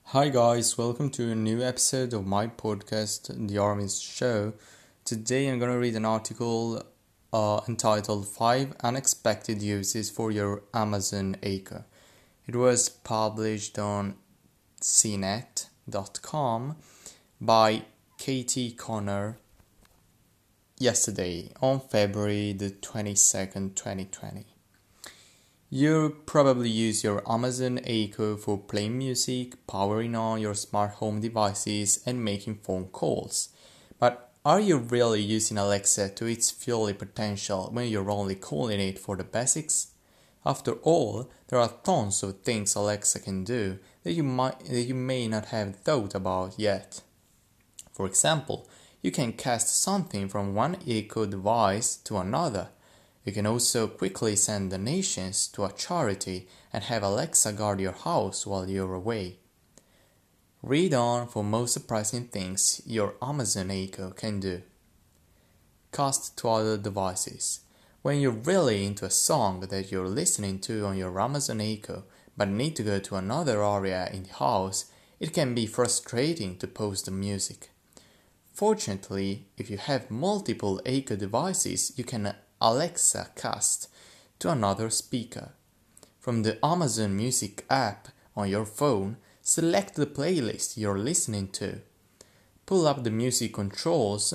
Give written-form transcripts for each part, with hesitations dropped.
Hi guys, welcome to a new episode of my podcast, The Army's Show. Today I'm going to read an article entitled 5 Unexpected Uses for Your Amazon Echo. It was published on cnet.com by Katie Connor yesterday on February the 22nd, 2020. You probably use your Amazon Echo for playing music, powering on your smart home devices, and making phone calls. But are you really using Alexa to its full potential when you're only calling it for the basics? After all, there are tons of things Alexa can do that you may not have thought about yet. For example, you can cast something from one Echo device to another. You can also quickly send donations to a charity and have Alexa guard your house while you're away. Read on for most surprising things your Amazon Echo can do. Cast to other devices. When you're really into a song that you're listening to on your Amazon Echo but need to go to another area in the house, it can be frustrating to pause the music. Fortunately, if you have multiple Echo devices, you can Alexa cast to another speaker. From the Amazon Music app on your phone, select the playlist you're listening to. Pull up the music controls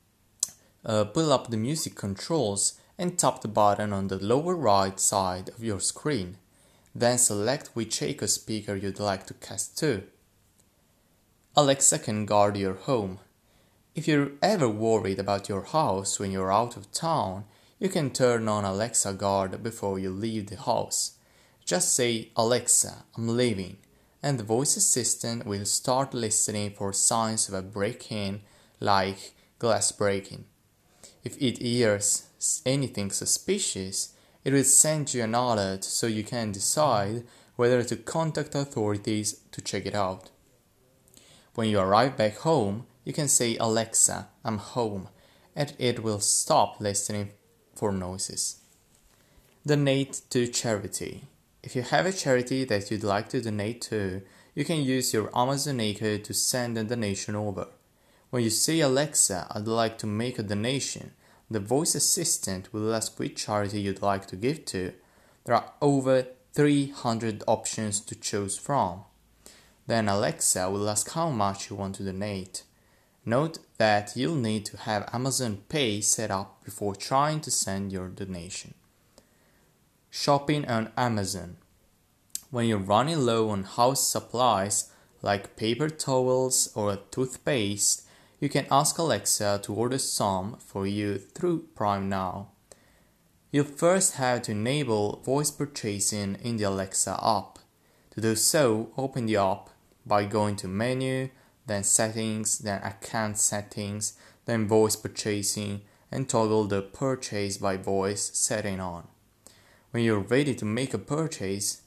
and tap the button on the lower right side of your screen. Then select which Echo speaker you'd like to cast to. Alexa can guard your home. If you're ever worried about your house when you're out of town, you can turn on Alexa Guard before you leave the house. Just say, "Alexa, I'm leaving," and the voice assistant will start listening for signs of a break-in, like glass breaking. If it hears anything suspicious, it will send you an alert so you can decide whether to contact authorities to check it out. When you arrive back home, you can say, "Alexa, I'm home," and it will stop listening for noises. Donate to charity. If you have a charity that you'd like to donate to, you can use your Amazon Echo to send a donation over. When you say, "Alexa, I'd like to make a donation," the voice assistant will ask which charity you'd like to give to. There are over 300 options to choose from. Then Alexa will ask how much you want to donate. Note that you'll need to have Amazon Pay set up before trying to send your donation. Shopping on Amazon. When you're running low on house supplies like paper towels or toothpaste, you can ask Alexa to order some for you through Prime Now. You'll first have to enable voice purchasing in the Alexa app. To do so, open the app by going to Menu, then Settings, then Account Settings, then Voice Purchasing, and toggle the Purchase by Voice setting on. When you're ready to make a purchase,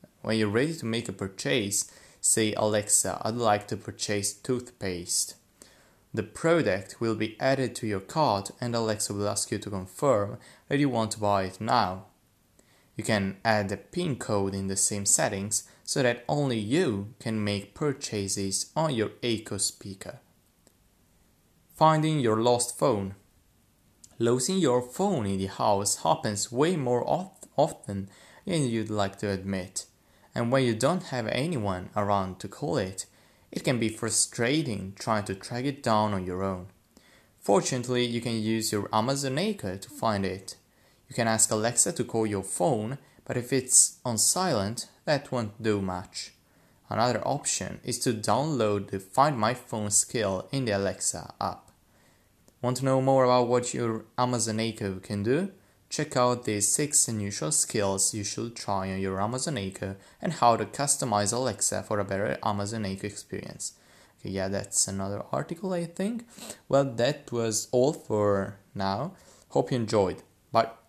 say, "Alexa, I'd like to purchase toothpaste." The product will be added to your cart and Alexa will ask you to confirm that you want to buy it now. You can add a PIN code in the same settings so that only you can make purchases on your Echo speaker. Finding your lost phone. Losing your phone in the house happens way more often than you'd like to admit. And when you don't have anyone around to call it, it can be frustrating trying to track it down on your own. Fortunately, you can use your Amazon Echo to find it. You can ask Alexa to call your phone, but if it's on silent, that won't do much. Another option is to download the Find My Phone skill in the Alexa app. Want to know more about what your Amazon Echo can do? Check out the 6 unusual skills you should try on your Amazon Echo and how to customize Alexa for a better Amazon Echo experience. Okay, yeah, that's another article, I think. Well, that was all for now. Hope you enjoyed. Bye.